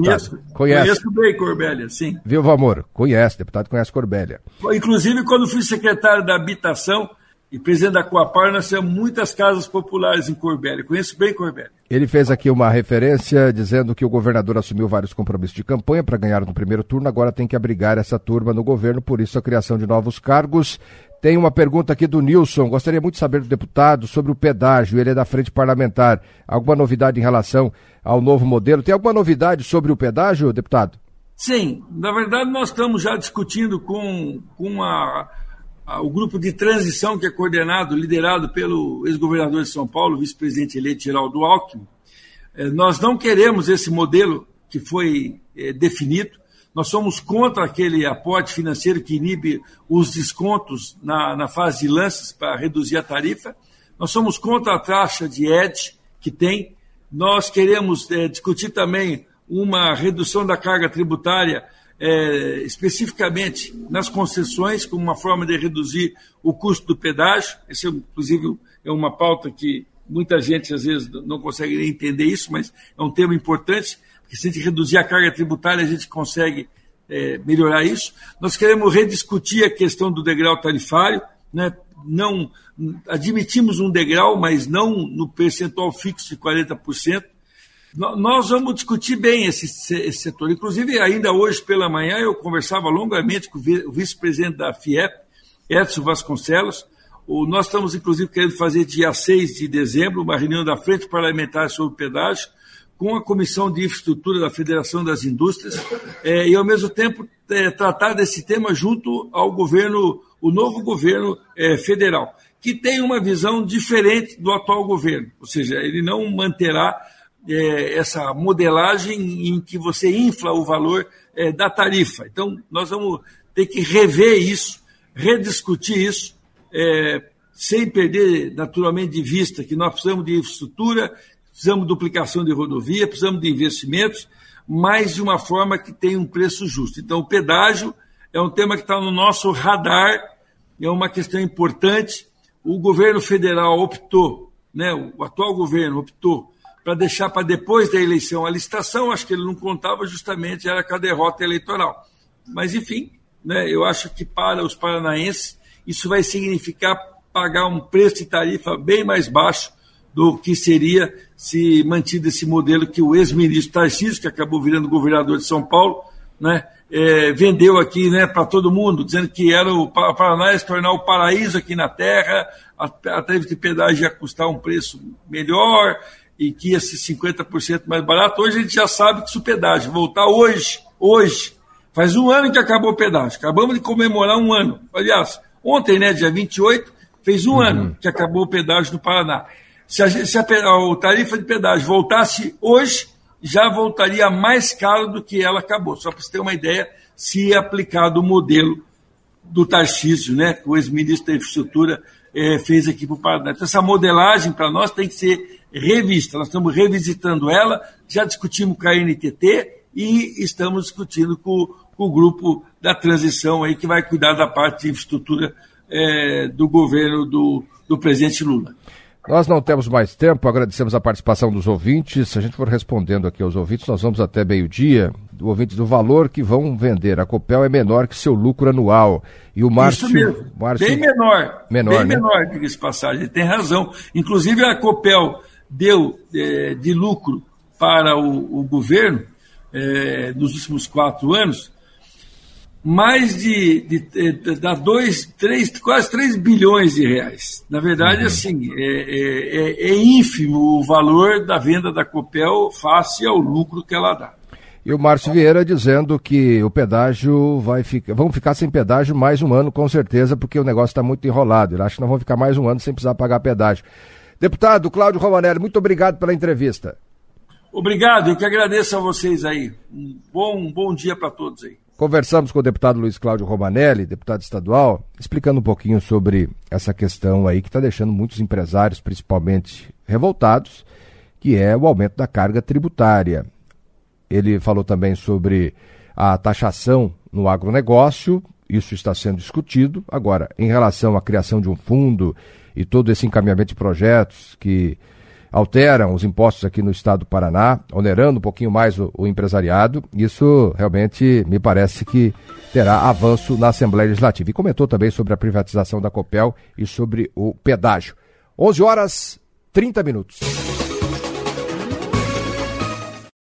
deputado? Conheço bem Corbélia, sim. Viu, Valmor? Conhece, deputado conhece Corbélia. Inclusive, quando fui secretário da Habitação e presidente da Coapar, nós temos muitas casas populares em Corbélia. Conheço bem Corbélia. Ele fez aqui uma referência dizendo que o governador assumiu vários compromissos de campanha para ganhar no primeiro turno, agora tem que abrigar essa turma no governo, por isso a criação de novos cargos. Tem uma pergunta aqui do Nilson, gostaria muito de saber do deputado sobre o pedágio, ele é da Frente Parlamentar. Alguma novidade em relação ao novo modelo? Tem alguma novidade sobre o pedágio, deputado? Sim, na verdade nós estamos já discutindo com o grupo de transição que é coordenado, liderado pelo ex-governador de São Paulo, vice-presidente eleito Geraldo Alckmin. Nós não queremos esse modelo que foi definido. Nós somos contra aquele aporte financeiro que inibe os descontos na fase de lances para reduzir a tarifa. Nós somos contra a taxa de ED que tem. Nós queremos discutir também uma redução da carga tributária, especificamente nas concessões, como uma forma de reduzir o custo do pedágio. Esse, inclusive, é uma pauta que muita gente, às vezes, não consegue nem entender isso, mas é um tema importante, porque se a gente reduzir a carga tributária, a gente consegue melhorar isso. Nós queremos rediscutir a questão do degrau tarifário, né? Não admitimos um degrau, mas não no percentual fixo de 40%. Nós vamos discutir bem esse setor. Inclusive, ainda hoje pela manhã, eu conversava longamente com o vice-presidente da FIEP, Edson Vasconcelos. Nós estamos, inclusive, querendo fazer dia 6 de dezembro uma reunião da Frente Parlamentar sobre o pedágio, com a Comissão de Infraestrutura da Federação das Indústrias, e, ao mesmo tempo, tratar desse tema junto ao governo, o novo governo federal, que tem uma visão diferente do atual governo. Ou seja, ele não manterá essa modelagem em que você infla o valor da tarifa. Então, nós vamos ter que rever isso, rediscutir isso, sem perder, naturalmente, de vista que nós precisamos de infraestrutura, precisamos de duplicação de rodovia, precisamos de investimentos, mas de uma forma que tenha um preço justo. Então, o pedágio é um tema que está no nosso radar, é uma questão importante. O governo federal optou, né, o atual governo optou para deixar para depois da eleição a licitação. Acho que ele não contava justamente era com a derrota eleitoral. Mas, enfim, né, eu acho que para os paranaenses isso vai significar pagar um preço de tarifa bem mais baixo do que seria se mantido esse modelo que o ex-ministro Tarcísio, que acabou virando governador de São Paulo, né, vendeu aqui, né, para todo mundo, dizendo que era o Paraná ia se tornar o paraíso aqui na Terra, a tarifa de pedágio ia custar um preço melhor e que ia ser 50% mais barato. Hoje a gente já sabe que se o pedágio voltar hoje, faz um ano que acabou o pedágio, acabamos de comemorar um ano. Aliás, ontem, né, dia 28, fez um ano que acabou o pedágio no Paraná. Se a tarifa de pedágio voltasse hoje, já voltaria mais caro do que ela acabou. Só para você ter uma ideia, se aplicado o modelo do Tarcísio, né, que o ex-ministro da Infraestrutura fez aqui para o Paraná. Então, essa modelagem para nós tem que ser revista. Nós estamos revisitando ela, já discutimos com a NTT e estamos discutindo com o grupo da transição aí, que vai cuidar da parte de infraestrutura do governo do presidente Lula. Nós não temos mais tempo, agradecemos a participação dos ouvintes. Se a gente for respondendo aqui aos ouvintes, nós vamos até meio-dia. O ouvinte do valor que vão vender a Copel é menor que seu lucro anual. E o Márcio... Isso mesmo, bem menor. Bem, né? Menor, diga-se passagem, tem razão. Inclusive a Copel deu de lucro para o governo nos últimos 4 anos mais quase 3 bilhões de reais. Na verdade, assim, é ínfimo o valor da venda da Copel face ao lucro que ela dá. E o Márcio Vieira dizendo que o pedágio vamos ficar sem pedágio mais um ano, com certeza, porque o negócio está muito enrolado. Ele acha que nós vamos ficar mais um ano sem precisar pagar pedágio. Deputado Cláudio Romanelli, muito obrigado pela entrevista. Obrigado, eu que agradeço a vocês aí. Um bom dia para todos aí. Conversamos com o deputado Luiz Cláudio Romanelli, deputado estadual, explicando um pouquinho sobre essa questão aí que está deixando muitos empresários, principalmente revoltados, que é o aumento da carga tributária. Ele falou também sobre a taxação no agronegócio, isso está sendo discutido. Agora, em relação à criação de um fundo e todo esse encaminhamento de projetos que alteram os impostos aqui no estado do Paraná, onerando um pouquinho mais o empresariado. Isso realmente me parece que terá avanço na Assembleia Legislativa. E comentou também sobre a privatização da Copel e sobre o pedágio. 11h30.